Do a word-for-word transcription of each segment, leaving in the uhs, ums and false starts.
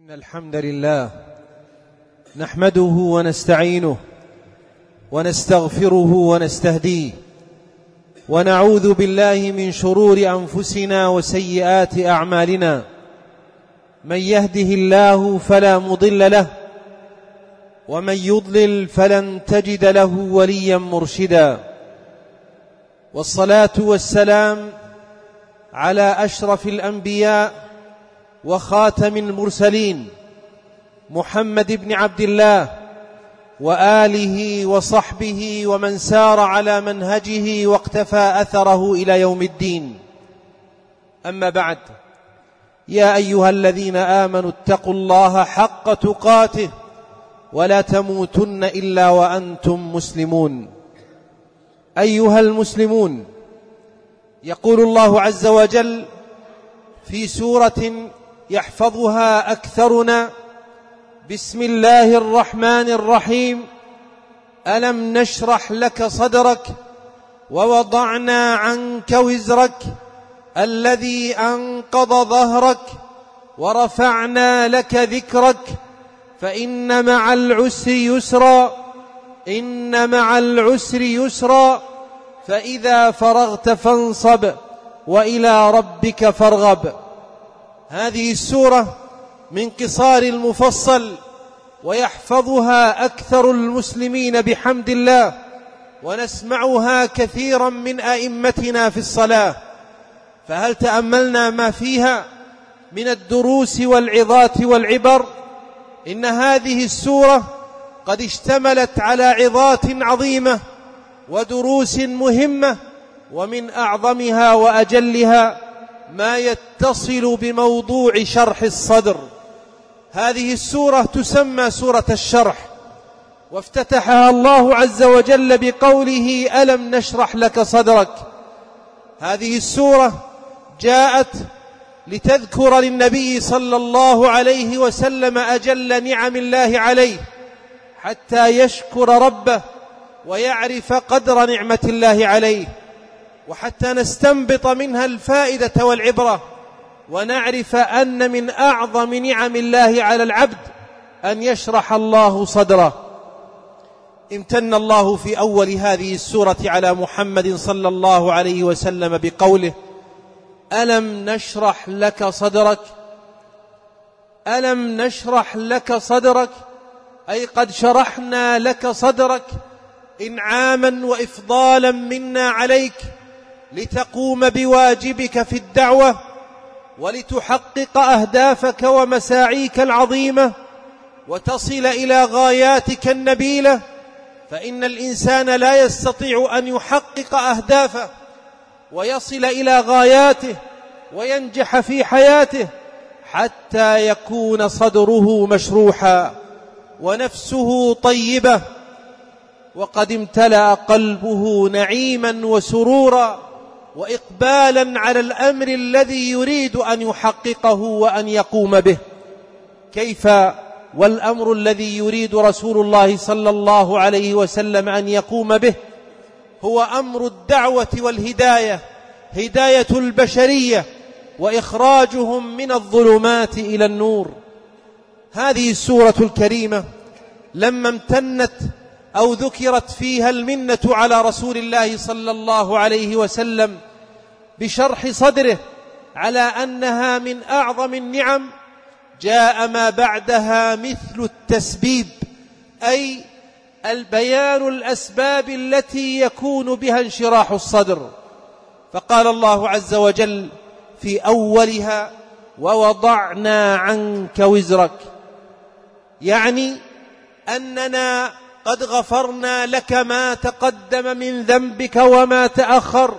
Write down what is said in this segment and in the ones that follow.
إن الحمد لله نحمده ونستعينه ونستغفره ونستهديه ونعوذ بالله من شرور أنفسنا وسيئات أعمالنا. من يهده الله فلا مضل له ومن يضلل فلن تجد له وليا مرشدا. والصلاة والسلام على أشرف الأنبياء وخاتم المرسلين محمد بن عبد الله وآله وصحبه ومن سار على منهجه واقتفى أثره إلى يوم الدين. أما بعد، يا أيها الذين آمنوا اتقوا الله حق تقاته ولا تموتن إلا وأنتم مسلمون. أيها المسلمون، يقول الله عز وجل في سورة يحفظها أكثرنا: بسم الله الرحمن الرحيم. ألم نشرح لك صدرك ووضعنا عنك وزرك الذي أنقض ظهرك ورفعنا لك ذكرك فإن مع العسر يسرا إن مع العسر يسرا فإذا فرغت فانصب وإلى ربك فارغب. هذه السورة من قصار المفصل، ويحفظها أكثر المسلمين بحمد الله، ونسمعها كثيرا من أئمتنا في الصلاة. فهل تأملنا ما فيها من الدروس والعظات والعبر؟ إن هذه السورة قد اشتملت على عظات عظيمة ودروس مهمة، ومن أعظمها وأجلها ما يتصل بموضوع شرح الصدر. هذه السورة تسمى سورة الشرح، وافتتحها الله عز وجل بقوله: ألم نشرح لك صدرك. هذه السورة جاءت لتذكر للنبي صلى الله عليه وسلم أجل نعم الله عليه حتى يشكر ربه ويعرف قدر نعمة الله عليه، وحتى نستنبط منها الفائدة والعبرة، ونعرف أن من أعظم نعم الله على العبد أن يشرح الله صدره. امتن الله في أول هذه السورة على محمد صلى الله عليه وسلم بقوله: ألم نشرح لك صدرك. ألم نشرح لك صدرك أي قد شرحنا لك صدرك إنعاما وإفضالا منا عليك لتقوم بواجبك في الدعوة ولتحقق أهدافك ومساعيك العظيمة وتصل إلى غاياتك النبيلة. فإن الإنسان لا يستطيع أن يحقق أهدافه ويصل إلى غاياته وينجح في حياته حتى يكون صدره مشروحا ونفسه طيبة وقد امتلأ قلبه نعيما وسرورا وإقبالا على الأمر الذي يريد أن يحققه وأن يقوم به. كيف والأمر الذي يريد رسول الله صلى الله عليه وسلم أن يقوم به هو أمر الدعوة والهداية، هداية البشرية وإخراجهم من الظلمات إلى النور. هذه السورة الكريمة لما امتنت أو ذكرت فيها المنة على رسول الله صلى الله عليه وسلم بشرح صدره على أنها من أعظم النعم، جاء ما بعدها مثل التسبيب، أي البيان الأسباب التي يكون بها انشراح الصدر. فقال الله عز وجل في أولها: ووضعنا عنك وزرك، يعني أننا قد غفرنا لك ما تقدم من ذنبك وما تأخر.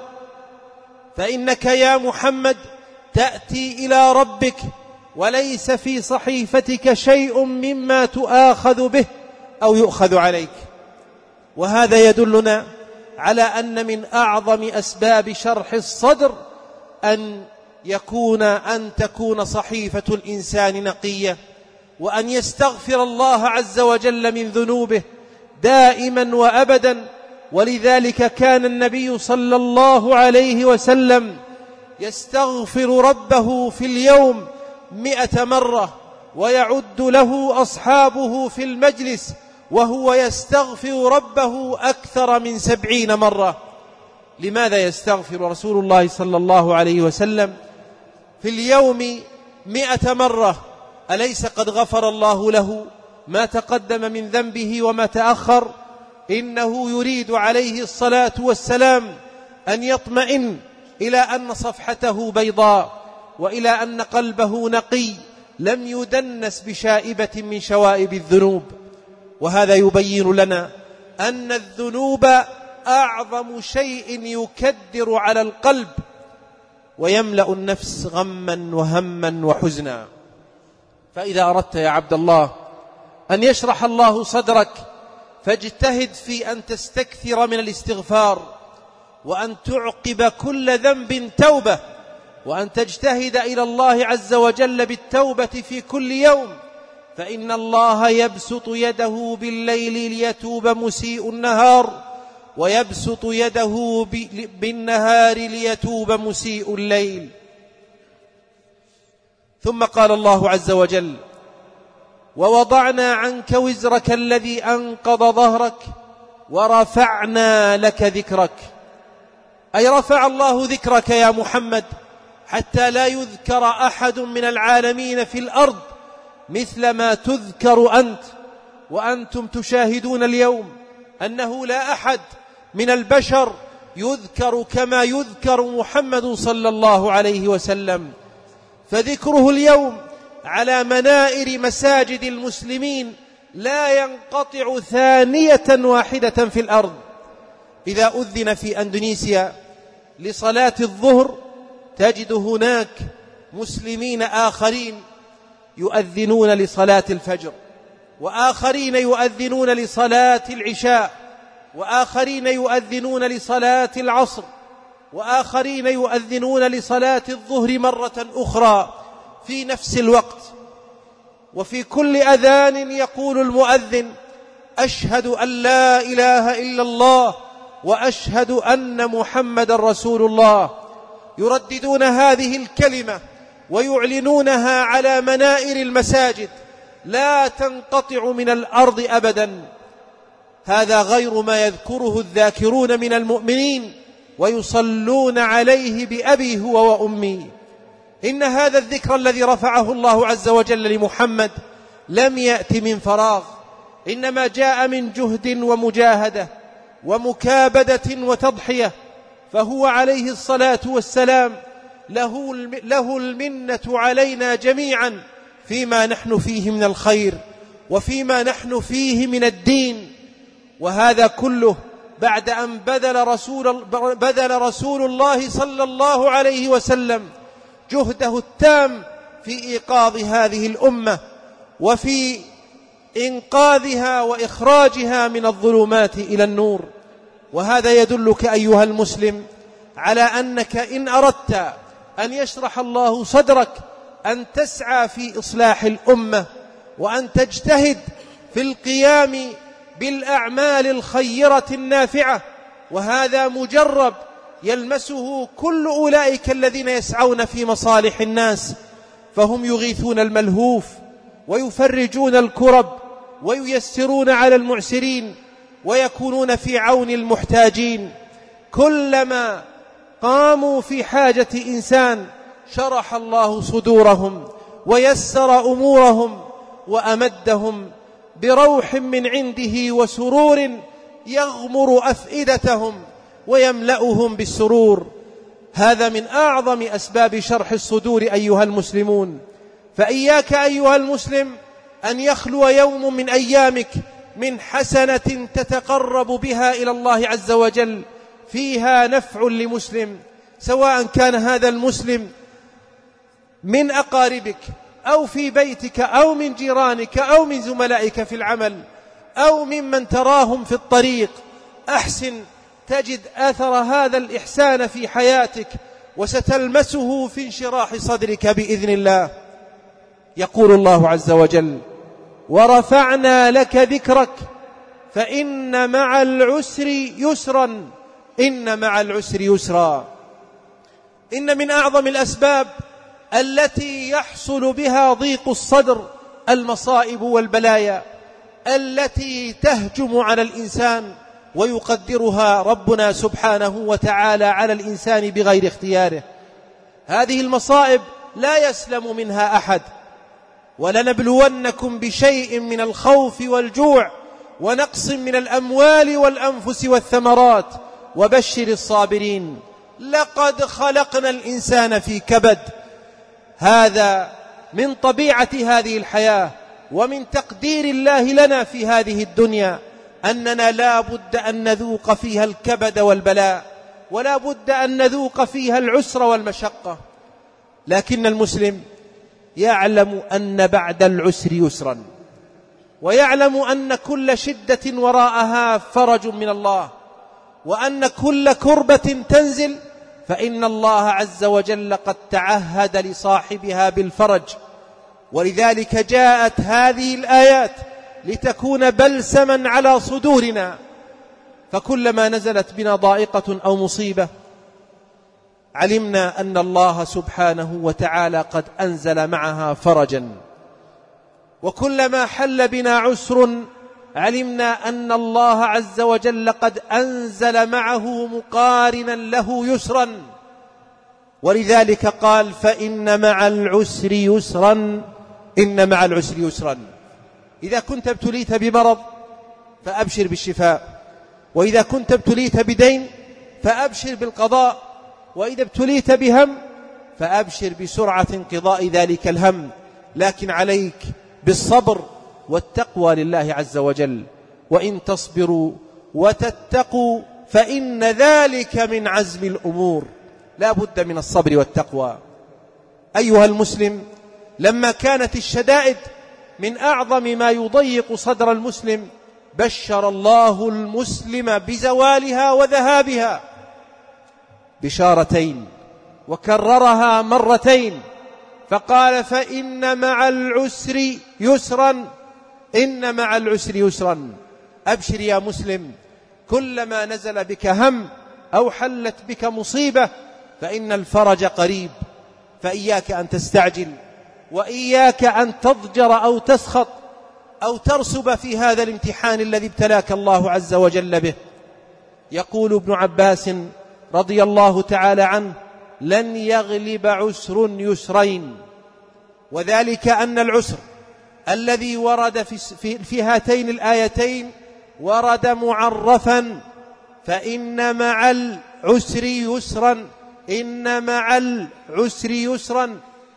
فإنك يا محمد تأتي إلى ربك وليس في صحيفتك شيء مما تؤاخذ به أو يؤخذ عليك. وهذا يدلنا على أن من أعظم أسباب شرح الصدر أن يكون أن تكون صحيفة الإنسان نقية، وأن يستغفر الله عز وجل من ذنوبه دائما وأبدا. ولذلك كان النبي صلى الله عليه وسلم يستغفر ربه في اليوم مئة مرة، ويعد له أصحابه في المجلس وهو يستغفر ربه أكثر من سبعين مرة. لماذا يستغفر رسول الله صلى الله عليه وسلم في اليوم مئة مرة؟ أليس قد غفر الله له ما تقدم من ذنبه وما تأخر؟ إنه يريد عليه الصلاة والسلام أن يطمئن إلى أن صفحته بيضاء، وإلى أن قلبه نقي لم يدنس بشائبة من شوائب الذنوب. وهذا يبين لنا أن الذنوب أعظم شيء يكدر على القلب ويملأ النفس غما وهما وحزنا. فإذا أردت يا عبد الله أن يشرح الله صدرك فاجتهد في أن تستكثر من الاستغفار، وأن تعقب كل ذنب توبة، وأن تجتهد إلى الله عز وجل بالتوبة في كل يوم، فإن الله يبسط يده بالليل ليتوب مسيء النهار، ويبسط يده بالنهار ليتوب مسيء الليل. ثم قال الله عز وجل: ووضعنا عنك وزرك الذي أنقض ظهرك ورفعنا لك ذكرك. أي رفع الله ذكرك يا محمد حتى لا يذكر أحد من العالمين في الأرض مثل ما تذكر أنت. وأنتم تشاهدون اليوم أنه لا أحد من البشر يذكر كما يذكر محمد صلى الله عليه وسلم، فذكره اليوم على منائر مساجد المسلمين لا ينقطع ثانية واحدة في الأرض. إذا أذن في أندونيسيا لصلاة الظهر تجد هناك مسلمين آخرين يؤذنون لصلاة الفجر، وآخرين يؤذنون لصلاة العشاء، وآخرين يؤذنون لصلاة العصر، وآخرين يؤذنون لصلاة الظهر مرة أخرى في نفس الوقت. وفي كل أذان يقول المؤذن: أشهد أن لا إله إلا الله وأشهد أن محمد رسول الله. يرددون هذه الكلمة ويعلنونها على منائر المساجد لا تنقطع من الأرض أبدا. هذا غير ما يذكره الذاكرون من المؤمنين ويصلون عليه بأبي هو وأمي. إن هذا الذكر الذي رفعه الله عز وجل لمحمد لم يأتي من فراغ، إنما جاء من جهد ومجاهدة ومكابدة وتضحية. فهو عليه الصلاة والسلام له له المنة علينا جميعا فيما نحن فيه من الخير وفيما نحن فيه من الدين. وهذا كله بعد أن بذل رسول, بذل رسول الله صلى الله عليه وسلم جهده التام في إيقاظ هذه الأمة وفي إنقاذها وإخراجها من الظلمات إلى النور. وهذا يدلك أيها المسلم على أنك إن أردت أن يشرح الله صدرك أن تسعى في إصلاح الأمة، وأن تجتهد في القيام بالأعمال الخيرة النافعة. وهذا مجرب يلمسه كل أولئك الذين يسعون في مصالح الناس، فهم يغيثون الملهوف ويفرجون الكرب وييسرون على المعسرين ويكونون في عون المحتاجين. كلما قاموا في حاجة إنسان شرح الله صدورهم ويسر أمورهم وأمدهم بروح من عنده وسرور يغمر أفئدتهم ويملأهم بالسرور. هذا من أعظم أسباب شرح الصدور أيها المسلمون. فإياك أيها المسلم أن يخلو يوم من أيامك من حسنة تتقرب بها إلى الله عز وجل فيها نفع لمسلم، سواء كان هذا المسلم من أقاربك أو في بيتك أو من جيرانك أو من زملائك في العمل أو ممن تراهم في الطريق. أحسن تجد أثر هذا الإحسان في حياتك وستلمسه في انشراح صدرك بإذن الله. يقول الله عز وجل: ورفعنا لك ذكرك فإن مع العسر يسرا إن مع العسر يسرا. إن من أعظم الأسباب التي يحصل بها ضيق الصدر المصائب والبلايا التي تهجم على الإنسان ويقدرها ربنا سبحانه وتعالى على الإنسان بغير اختياره. هذه المصائب لا يسلم منها أحد. ولنبلونكم بشيء من الخوف والجوع ونقص من الأموال والأنفس والثمرات وبشر الصابرين. لقد خلقنا الإنسان في كبد. هذا من طبيعة هذه الحياة ومن تقدير الله لنا في هذه الدنيا أننا لا بد أن نذوق فيها الكبد والبلاء، ولا بد أن نذوق فيها العسر والمشقة. لكن المسلم يعلم أن بعد العسر يسرا، ويعلم أن كل شدة وراءها فرج من الله، وأن كل كربة تنزل فإن الله عز وجل قد تعهد لصاحبها بالفرج. ولذلك جاءت هذه الآيات لتكون بلسما على صدورنا، فكلما نزلت بنا ضائقة أو مصيبة علمنا أن الله سبحانه وتعالى قد أنزل معها فرجا، وكلما حل بنا عسر علمنا أن الله عز وجل قد أنزل معه مقارنا له يسرا. ولذلك قال فإن مع العسر يسرا، إن مع العسر يسرا. إذا كنت ابتليت بمرض فأبشر بالشفاء، وإذا كنت ابتليت بدين فأبشر بالقضاء، وإذا ابتليت بهم فأبشر بسرعة انقضاء ذلك الهم. لكن عليك بالصبر والتقوى لله عز وجل، وإن تصبروا وتتقوا فإن ذلك من عزم الأمور. لا بد من الصبر والتقوى. أيها المسلم، لما كانت الشدائد من أعظم ما يضيق صدر المسلم بشر الله المسلم بزوالها وذهابها بشارتين، وكررها مرتين، فقال فإن مع العسر يسرا، إن مع العسر يسرا. أبشر يا مسلم، كلما نزل بك هم أو حلت بك مصيبة فإن الفرج قريب، فإياك أن تستعجل، وإياك أن تضجر أو تسخط أو ترسب في هذا الامتحان الذي ابتلاك الله عز وجل به. يقول ابن عباس رضي الله تعالى عنه لن يغلب عسر يسرين، وذلك أن العسر الذي ورد في, في, في هاتين الآيتين ورد معرفا، فإن مع العسر يسرا، إن مع العسر يسرا،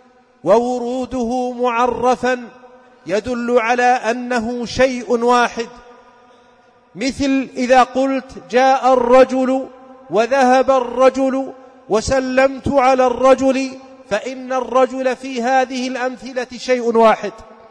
ووروده معرفا يدل على أنه شيء واحد. مثل إذا قلت جاء الرجل وذهب الرجل وسلمت على الرجل، فإن الرجل في هذه الأمثلة شيء واحد.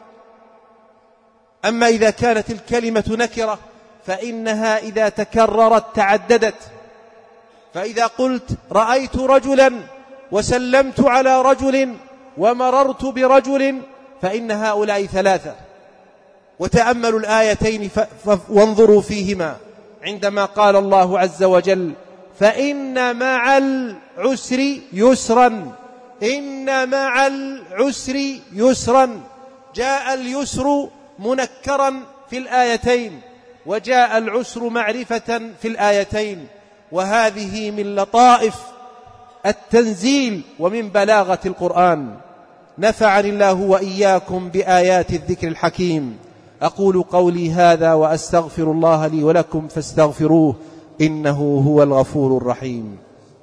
أما إذا كانت الكلمة نكرة فإنها إذا تكررت تعددت. فإذا قلت رأيت رجلا وسلمت على رجل ومررت برجل فإن هؤلاء ثلاثة. وتأملوا الآيتين وانظروا فيهما عندما قال الله عز وجل فإن مع العسر يسرا، إن مع العسر يسرا، جاء اليسر منكرا في الآيتين وجاء العسر معرفة في الآيتين، وهذه من لطائف التنزيل ومن بلاغة القرآن. نفعني الله وإياكم بآيات الذكر الحكيم. أقول قولي هذا وأستغفر الله لي ولكم فاستغفروه إنه هو الغفور الرحيم.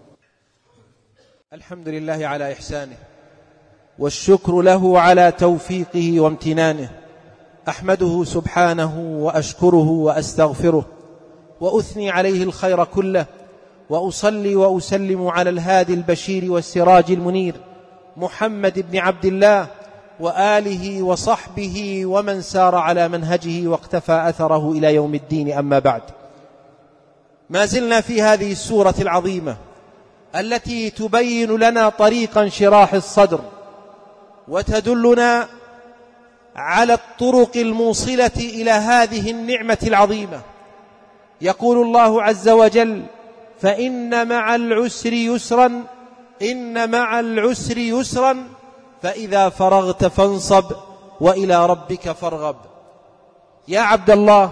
الحمد لله على إحسانه، والشكر له على توفيقه وامتنانه. أحمده سبحانه وأشكره وأستغفره، وأثني عليه الخير كله، وأصلي وأسلم على الهادي البشير والسراج المنير محمد بن عبد الله وآله وصحبه ومن سار على منهجه واقتفى أثره إلى يوم الدين. أما بعد، ما زلنا في هذه السورة العظيمة التي تبين لنا طريق انشراح الصدر وتدلنا على الطرق الموصلة إلى هذه النعمة العظيمة. يقول الله عز وجل فإن مع العسر يسرا، إن مع العسر يسرا، فإذا فرغت فانصب وإلى ربك فارغب. يا عبد الله،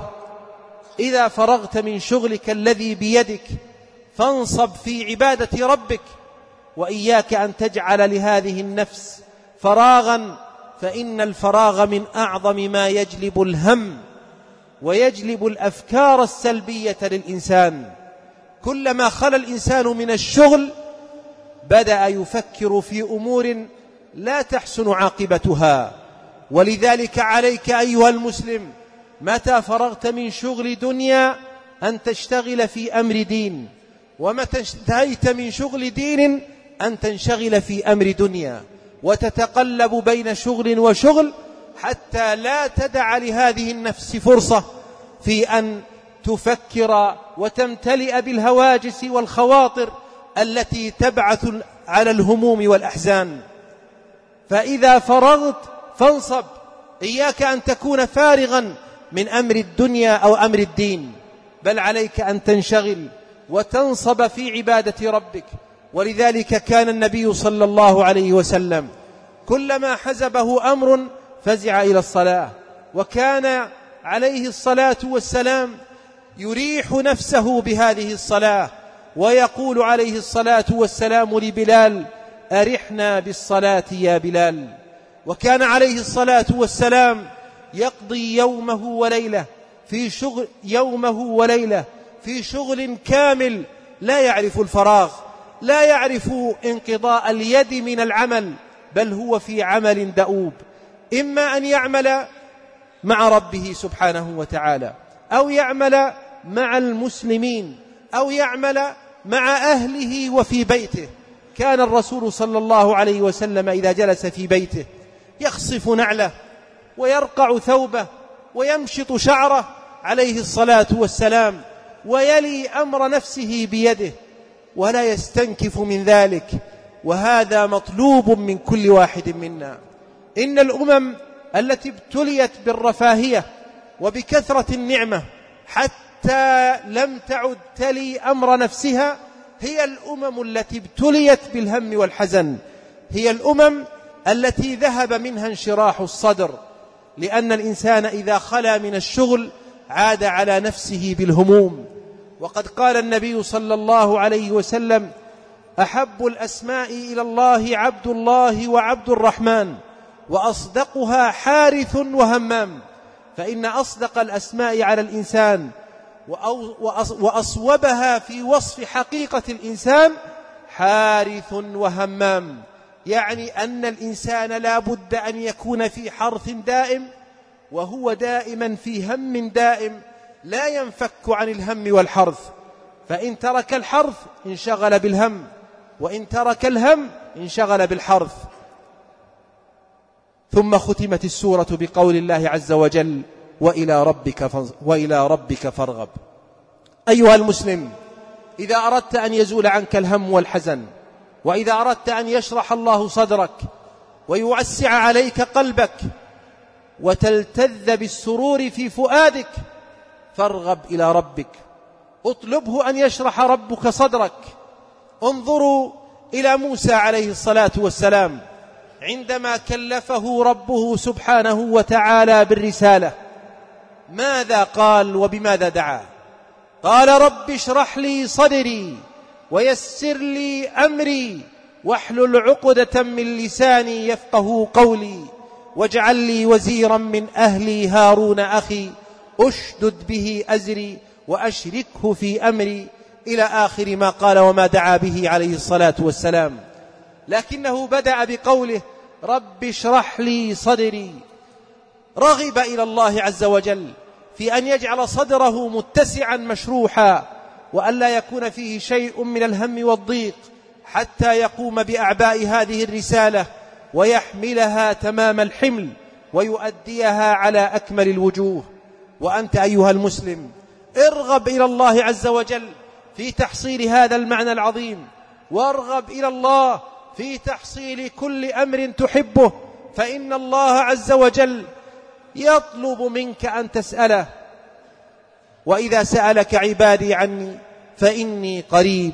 إذا فرغت من شغلك الذي بيدك فانصب في عبادة ربك، وإياك أن تجعل لهذه النفس فراغا، فإن الفراغ من أعظم ما يجلب الهم ويجلب الأفكار السلبية للإنسان. كلما خلى الإنسان من الشغل بدأ يفكر في أمور لا تحسن عاقبتها. ولذلك عليك أيها المسلم متى فرغت من شغل دنيا أن تشتغل في أمر دين، ومتى انتهيت من شغل دين أن تنشغل في أمر دنيا، وتتقلب بين شغل وشغل حتى لا تدع لهذه النفس فرصة في أن تفكر وتمتلئ بالهواجس والخواطر التي تبعث على الهموم والأحزان. فإذا فرغت فانصب، إياك أن تكون فارغا من أمر الدنيا أو أمر الدين، بل عليك أن تنشغل وتنصب في عبادة ربك. ولذلك كان النبي صلى الله عليه وسلم كلما حزبه أمر فزع إلى الصلاة، وكان عليه الصلاة والسلام يريح نفسه بهذه الصلاة، ويقول عليه الصلاة والسلام لبلال: أرحنا بالصلاة يا بلال. وكان عليه الصلاة والسلام يقضي يومه وليلة في شغل يومه وليلة في شغل كامل، لا يعرف الفراغ، لا يعرف انقضاء اليد من العمل، بل هو في عمل دؤوب، إما أن يعمل مع ربه سبحانه وتعالى، أو يعمل مع المسلمين، أو يعمل مع أهله وفي بيته. كان الرسول صلى الله عليه وسلم إذا جلس في بيته يخصف نعله ويرقع ثوبه ويمشط شعره عليه الصلاة والسلام، ويلي أمر نفسه بيده ولا يستنكف من ذلك. وهذا مطلوب من كل واحد منا. إن الأمم التي ابتليت بالرفاهية وبكثرة النعمة حتى لم تعد تلي أمر نفسها هي الأمم التي ابتليت بالهم والحزن، هي الأمم التي ذهب منها انشراح الصدر، لأن الإنسان إذا خلا من الشغل عاد على نفسه بالهموم. وقد قال النبي صلى الله عليه وسلم: أحب الأسماء إلى الله عبد الله وعبد الرحمن، وأصدقها حارث وهمام. فإن أصدق الأسماء على الإنسان وأصوبها في وصف حقيقة الإنسان حارث وهمام، يعني أن الإنسان لا بد أن يكون في حرث دائم، وهو دائما في هم دائم، لا ينفك عن الهم والحرث. فإن ترك الحرث انشغل بالهم، وإن ترك الهم انشغل بالحرث. ثم ختمت السورة بقول الله عز وجل: وإلى ربك وإلى ربك فارغب. أيها المسلم، إذا أردت أن يزول عنك الهم والحزن، وإذا أردت أن يشرح الله صدرك ويوسع عليك قلبك وتلتذ بالسرور في فؤادك، فارغب إلى ربك، اطلبه أن يشرح ربك صدرك. انظروا إلى موسى عليه الصلاة والسلام عندما كلفه ربه سبحانه وتعالى بالرسالة، ماذا قال وبماذا دعا؟ قال: رب اشرح لي صدري ويسر لي أمري واحلل عقدة من لساني يفقه قولي واجعل لي وزيرا من أهلي هارون أخي أشدد به أزري وأشركه في أمري، إلى آخر ما قال وما دعا به عليه الصلاة والسلام. لكنه بدأ بقوله: رب اشرح لي صدري. رغب إلى الله عز وجل في أن يجعل صدره متسعا مشروحا، وأن لا يكون فيه شيء من الهم والضيق، حتى يقوم بأعباء هذه الرسالة ويحملها تمام الحمل ويؤديها على أكمل الوجوه. وأنت أيها المسلم ارغب إلى الله عز وجل في تحصيل هذا المعنى العظيم، وارغب إلى الله في تحصيل كل أمر تحبه، فإن الله عز وجل يطلب منك أن تسأله: وإذا سألك عبادي عني فإني قريب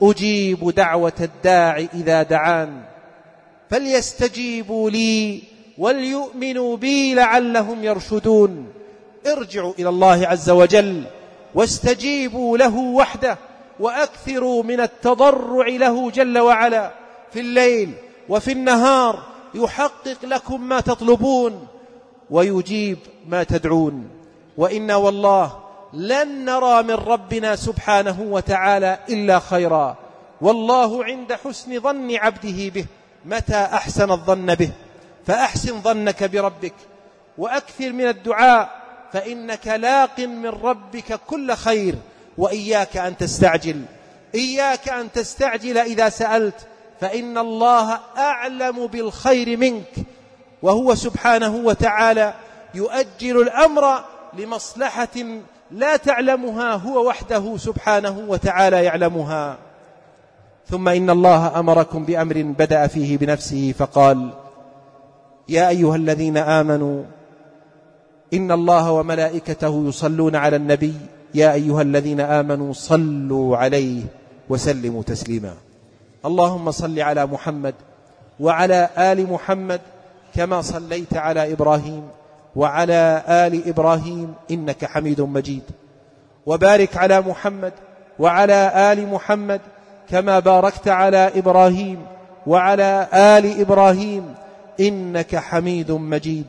أجيب دعوة الداع إذا دعان فليستجيبوا لي وليؤمنوا بي لعلهم يرشدون. ارجعوا إلى الله عز وجل واستجيبوا له وحده، وأكثروا من التضرع له جل وعلا في الليل وفي النهار، يحقق لكم ما تطلبون ويجيب ما تدعون. وإنا والله لن نرى من ربنا سبحانه وتعالى إلا خيرا، والله عند حسن ظن عبده به متى أحسن الظن به. فأحسن ظنك بربك وأكثر من الدعاء، فإنك لاق من ربك كل خير. وإياك أن تستعجل، إياك أن تستعجل إذا سألت، فإن الله أعلم بالخير منك، وهو سبحانه وتعالى يؤجل الأمر لمصلحة لا تعلمها هو وحده سبحانه وتعالى يعلمها. ثم إن الله أمركم بأمر بدأ فيه بنفسه فقال: يا أيها الذين آمنوا إن الله وملائكته يصلون على النبي يا أيها الذين آمنوا صلوا عليه وسلموا تسليما. اللهم صل على محمد وعلى آل محمد كما صليت على إبراهيم وعلى آل إبراهيم إنك حميد مجيد، وبارك على محمد وعلى آل محمد كما باركت على إبراهيم وعلى آل إبراهيم إنك حميد مجيد.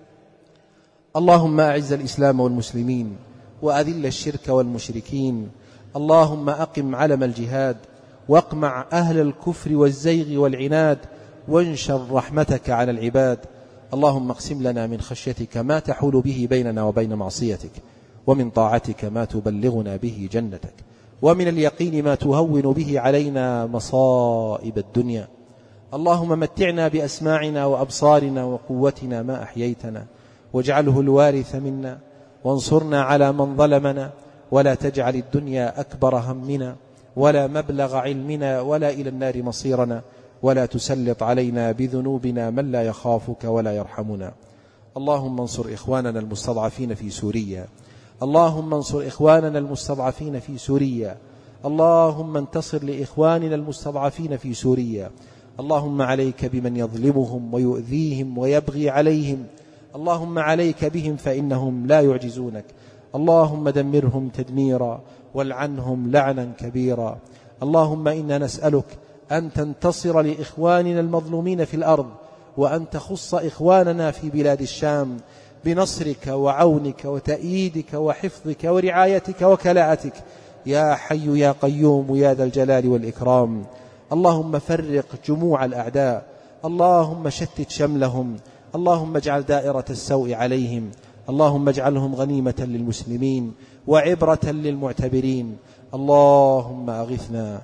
اللهم أعز الإسلام والمسلمين وأذل الشرك والمشركين. اللهم أقم علم الجهاد واقمع أهل الكفر والزيغ والعناد، وانشر رحمتك على العباد. اللهم اقسم لنا من خشيتك ما تحول به بيننا وبين معصيتك، ومن طاعتك ما تبلغنا به جنتك، ومن اليقين ما تهون به علينا مصائب الدنيا. اللهم متعنا بأسماعنا وأبصارنا وقوتنا ما أحييتنا، واجعله الوارث منا، وانصرنا على من ظلمنا، ولا تجعل الدنيا أكبر همنا ولا مبلغ علمنا ولا إلى النار مصيرنا، ولا تسلط علينا بذنوبنا من لا يخافك ولا يرحمنا. اللهم انصر إخواننا المستضعفين في سوريا، اللهم انصر إخواننا المستضعفين في سوريا، اللهم انتصر لإخواننا المستضعفين في سوريا. اللهم عليك بمن يظلمهم ويؤذيهم ويبغي عليهم، اللهم عليك بهم فإنهم لا يعجزونك. اللهم دمرهم تدميرا والعنهم لعنا كبيرا. اللهم إنا نسألك أن تنتصر لإخواننا المظلومين في الأرض، وأن تخص إخواننا في بلاد الشام بنصرك وعونك وتأييدك وحفظك ورعايتك وكلاءتك يا حي يا قيوم يا ذا الجلال والإكرام. اللهم فرق جموع الأعداء، اللهم شتت شملهم، اللهم اجعل دائرة السوء عليهم، اللهم اجعلهم غنيمة للمسلمين وعبرة للمعتبرين. اللهم أغثنا،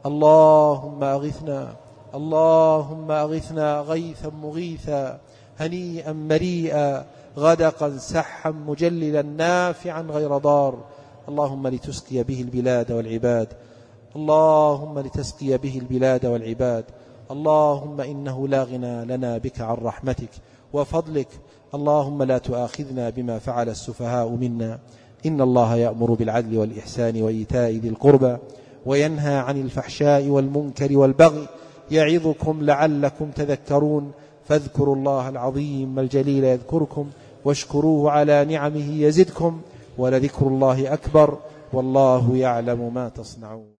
اللهم أغثنا، اللهم أغثنا غيثا مغيثا هنيئا مريئا غدقا سحا مجللا نافعا غير ضار. اللهم لتسقي به البلاد والعباد، اللهم لتسقي به البلاد والعباد. اللهم إنه لا غنى لنا بك عن رحمتك وفضلك. اللهم لا تؤاخذنا بما فعل السفهاء منا. إن الله يأمر بالعدل والإحسان وإيتاء ذي القربى وينهى عن الفحشاء والمنكر والبغي يعظكم لعلكم تذكرون. فاذكروا الله العظيم الجليل يذكركم، واشكروه على نعمه يزدكم، ولذكر الله أكبر، والله يعلم ما تصنعون.